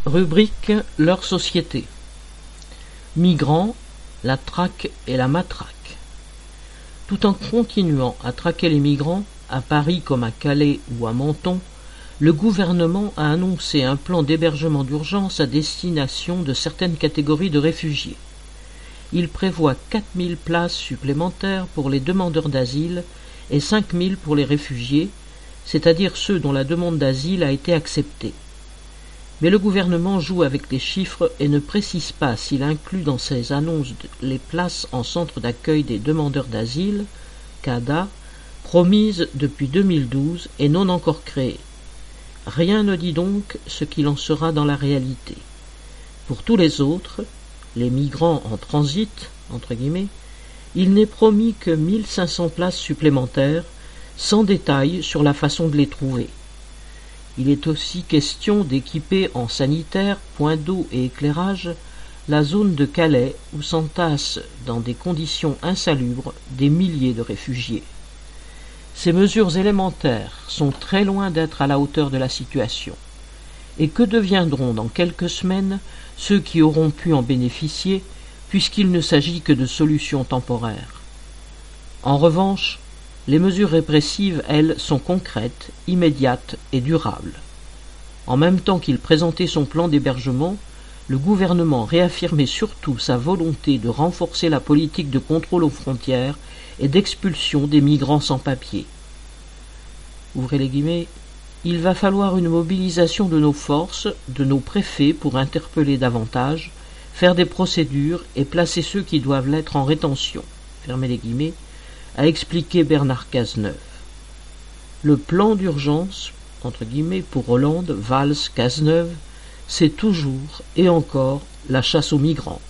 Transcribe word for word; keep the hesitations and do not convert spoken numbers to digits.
Rubrique leur société. Migrants, la traque et la matraque. Tout en continuant à traquer les migrants, à Paris comme à Calais ou à Menton, le gouvernement a annoncé un plan d'hébergement d'urgence à destination de certaines catégories de réfugiés. Il prévoit quatre mille places supplémentaires pour les demandeurs d'asile et cinq mille pour les réfugiés, c'est-à-dire ceux dont la demande d'asile a été acceptée. Mais le gouvernement joue avec les chiffres et ne précise pas s'il inclut dans ses annonces les places en centre d'accueil des demandeurs d'asile, C A D A, promises depuis deux mille douze et non encore créées. Rien ne dit donc ce qu'il en sera dans la réalité. Pour tous les autres, les migrants en transit, entre guillemets, il n'est promis que mille cinq cents places supplémentaires, sans détail sur la façon de les trouver. Il est aussi question d'équiper en sanitaire, points d'eau et éclairage la zone de Calais où s'entassent dans des conditions insalubres des milliers de réfugiés. Ces mesures élémentaires sont très loin d'être à la hauteur de la situation. Et que deviendront dans quelques semaines ceux qui auront pu en bénéficier, puisqu'il ne s'agit que de solutions temporaires? En revanche, les mesures répressives, elles, sont concrètes, immédiates et durables. En même temps qu'il présentait son plan d'hébergement, le gouvernement réaffirmait surtout sa volonté de renforcer la politique de contrôle aux frontières et d'expulsion des migrants sans papier. Ouvrez les guillemets, il va falloir une mobilisation de nos forces, de nos préfets pour interpeller davantage, faire des procédures et placer ceux qui doivent l'être en rétention. Fermez les guillemets, a expliqué Bernard Cazeneuve. Le plan d'urgence, entre guillemets, pour Hollande, Valls, Cazeneuve, c'est toujours et encore la chasse aux migrants.